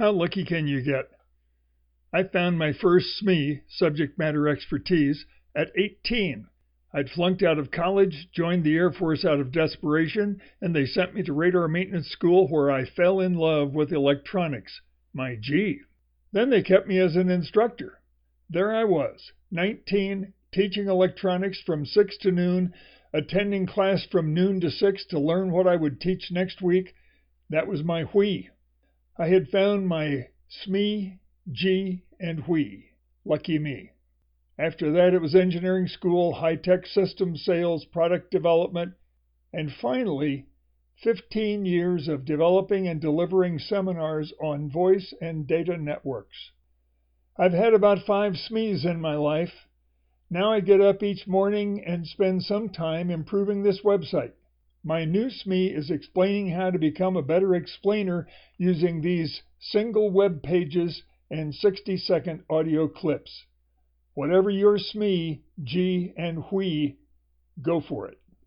How lucky can you get? I found my first SME, subject matter expertise, at 18. I'd flunked out of college, joined the Air Force out of desperation, and they sent me to radar maintenance school where I fell in love with electronics. My G. Then they kept me as an instructor. There I was, 19, teaching electronics from 6 to noon, attending class from noon to 6 to learn what I would teach next week. That was my whee. I had found my SME, G, and whee. Lucky me. After that, it was engineering school, high-tech systems sales, product development, and finally, 15 years of developing and delivering seminars on voice and data networks. I've had about 5 SMEs in my life. Now I get up each morning and spend some time improving this website. My new SME is explaining how to become a better explainer using these single web pages and 60-second audio clips. Whatever your SME, G, and whee, go for it.